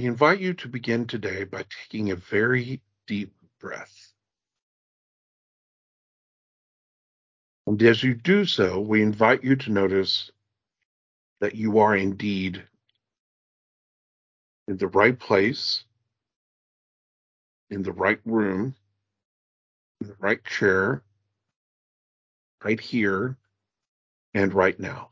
We invite you to begin today by taking a very deep breath. And as you do so, we invite you to notice that you are indeed in the right place, in the right room, in the right chair, right here, and right now.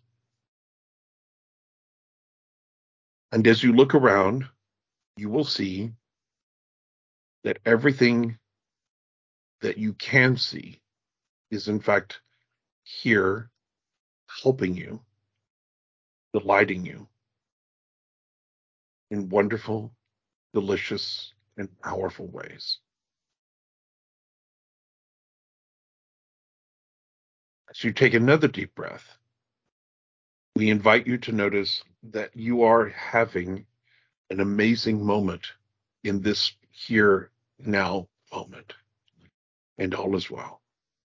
And as you look around, you will see that everything that you can see is in fact here, helping you, delighting you in wonderful, delicious, and powerful ways. As you take another deep breath, we invite you to notice that you are having an amazing moment in this here now moment, and all is well.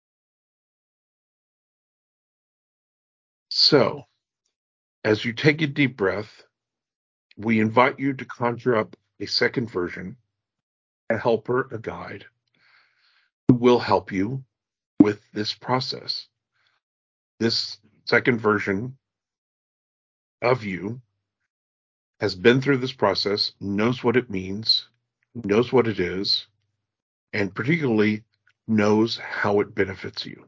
So, as you take a deep breath, we invite you to conjure up a second version, a helper, a guide, who will help you with this process. This second version of you has been through this process, knows what it means, knows what it is, and particularly knows how it benefits you.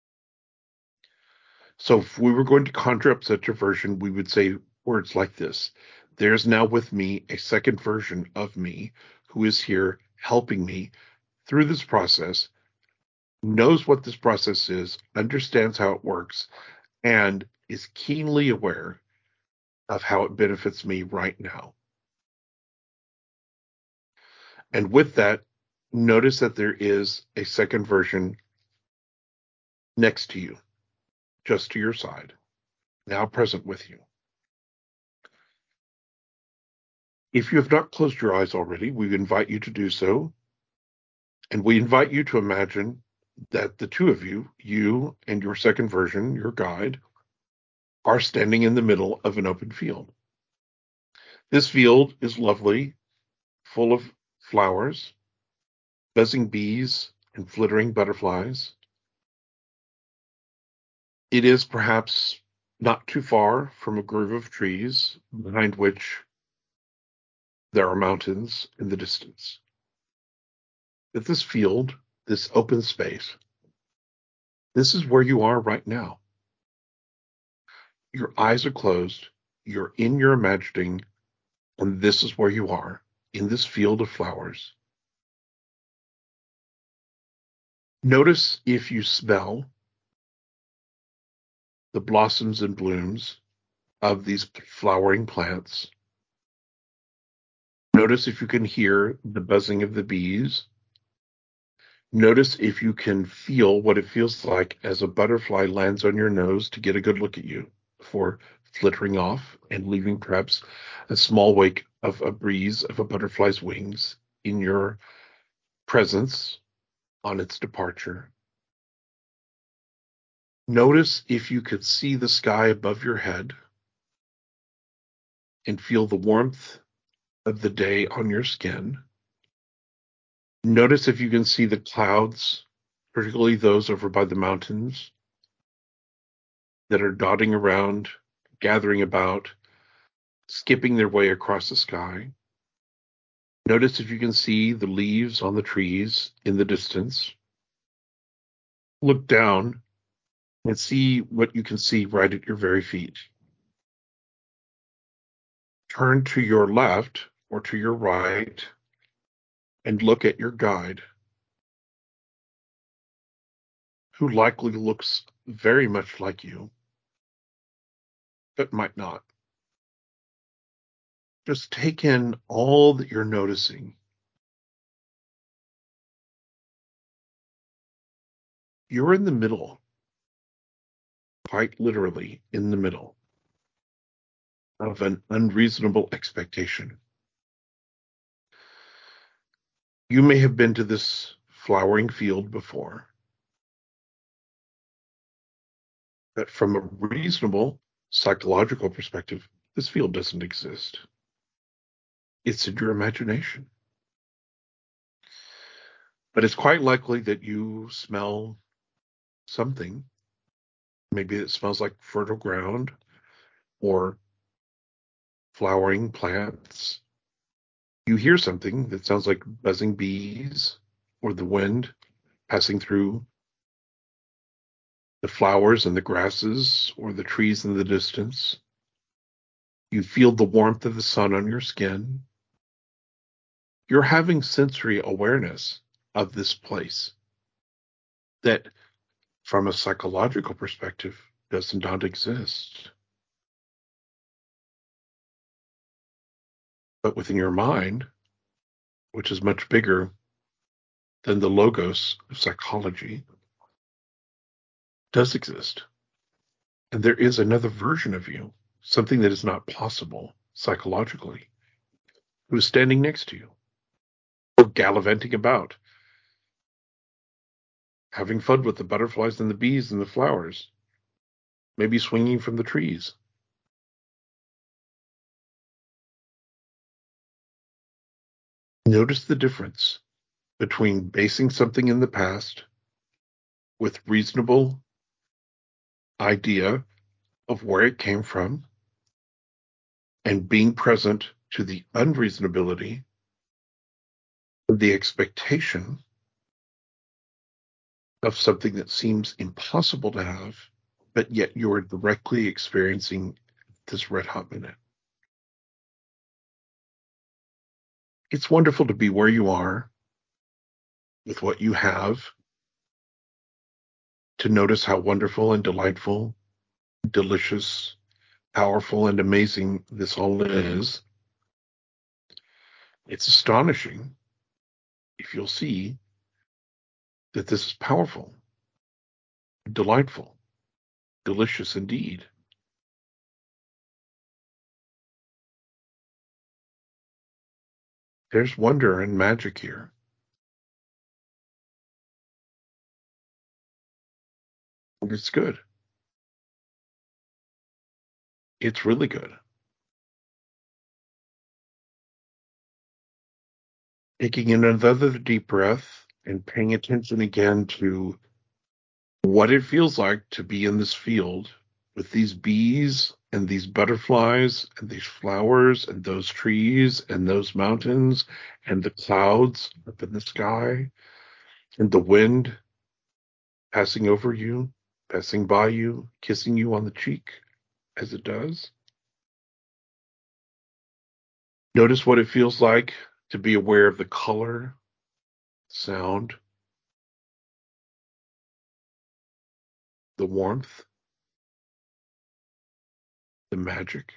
So if we were going to conjure up such a version, we would say words like this: there's now with me a second version of me who is here helping me through this process, knows what this process is, understands how it works, and is keenly aware of how it benefits me right now. And with that, notice that there is a second version next to you, just to your side, now present with you. If you have not closed your eyes already, we invite you to do so. And we invite you to imagine that the two of you, you and your second version, your guide, are standing in the middle of an open field. This field is lovely, full of flowers, buzzing bees, and flittering butterflies. It is perhaps not too far from a grove of trees, behind which there are mountains in the distance. But this field, this open space, this is where you are right now. Your eyes are closed, you're in your imagining, and this is where you are, in this field of flowers. Notice if you smell the blossoms and blooms of these flowering plants. Notice if you can hear the buzzing of the bees. Notice if you can feel what it feels like as a butterfly lands on your nose to get a good look at you before flittering off and leaving perhaps a small wake of a breeze of a butterfly's wings in your presence on its departure. Notice if you could see the sky above your head and feel the warmth of the day on your skin. Notice if you can see the clouds, particularly those over by the mountains, that are dotting around, gathering about, skipping their way across the sky. Notice if you can see the leaves on the trees in the distance. Look down and see what you can see right at your very feet. Turn to your left or to your right and look at your guide, who likely looks very much like you, but might not. Just take in all that you're noticing. You're in the middle, quite literally in the middle of an unreasonable expectation. You may have been to this flowering field before, but from a reasonable psychological perspective, this field doesn't exist. It's in your imagination. But it's quite likely that you smell something. Maybe it smells like fertile ground or flowering plants. You hear something that sounds like buzzing bees or the wind passing through the flowers and the grasses or the trees in the distance. You feel the warmth of the sun on your skin. You're having sensory awareness of this place that, from a psychological perspective, does not exist. But within your mind, which is much bigger than the logos of psychology, does exist. And there is another version of you, something that is not possible psychologically, who is standing next to you, or gallivanting about, having fun with the butterflies and the bees and the flowers, maybe swinging from the trees. Notice the difference between basing something in the past with reasonable idea of where it came from and being present to the unreasonability, the expectation of something that seems impossible to have, but yet you're directly experiencing this red hot minute. It's wonderful to be where you are with what you have, to notice how wonderful and delightful, delicious, powerful, and amazing this all is. It's astonishing if you'll see that this is powerful, delightful, delicious indeed. There's wonder and magic here. And it's good. It's really good. Taking in another deep breath and paying attention again to what it feels like to be in this field with these bees and these butterflies and these flowers and those trees and those mountains and the clouds up in the sky and the wind passing over you, passing by you, kissing you on the cheek as it does. Notice what it feels like to be aware of the color, sound, the warmth, the magic.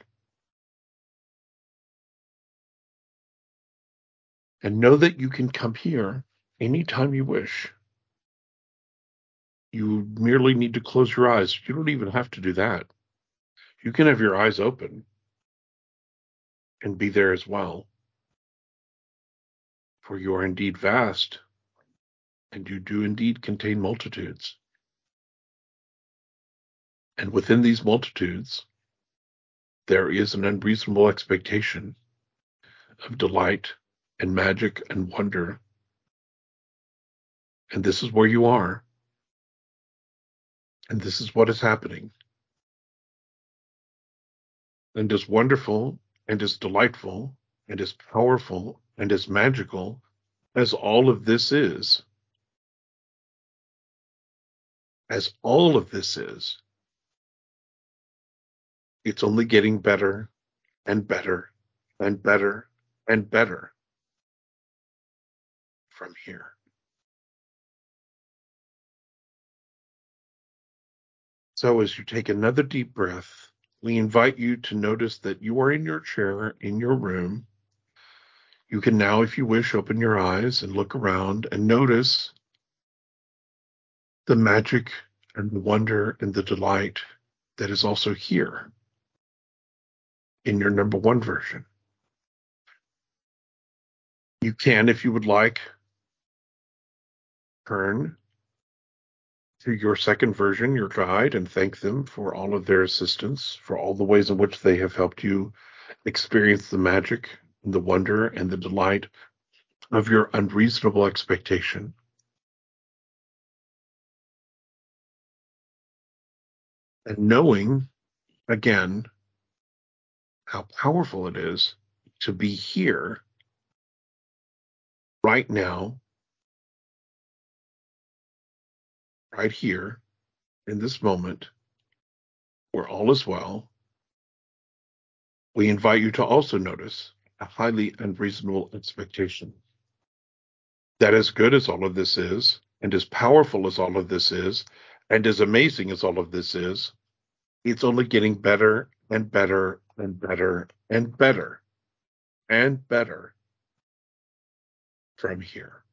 And know that you can come here anytime you wish. You merely need to close your eyes. You don't even have to do that. You can have your eyes open and be there as well. For you are indeed vast, and you do indeed contain multitudes. And within these multitudes, there is an unreasonable expectation of delight and magic and wonder. And this is where you are. And this is what is happening. And as wonderful and as delightful and as powerful and as magical as all of this is, as all of this is, it's only getting better and better and better and better from here. So as you take another deep breath, we invite you to notice that you are in your chair in your room. You can now, if you wish, open your eyes and look around and notice the magic and the wonder and the delight that is also here in your number one version. You can, if you would like, turn to your second version, your guide, and thank them for all of their assistance, for all the ways in which they have helped you experience the magic the wonder and the delight of your unreasonable expectation. And knowing, again, how powerful it is to be here right now, right here in this moment where all is well. We invite you to also notice a highly unreasonable expectation. That as good as all of this is, and as powerful as all of this is, and as amazing as all of this is, it's only getting better and better and better and better and better from here.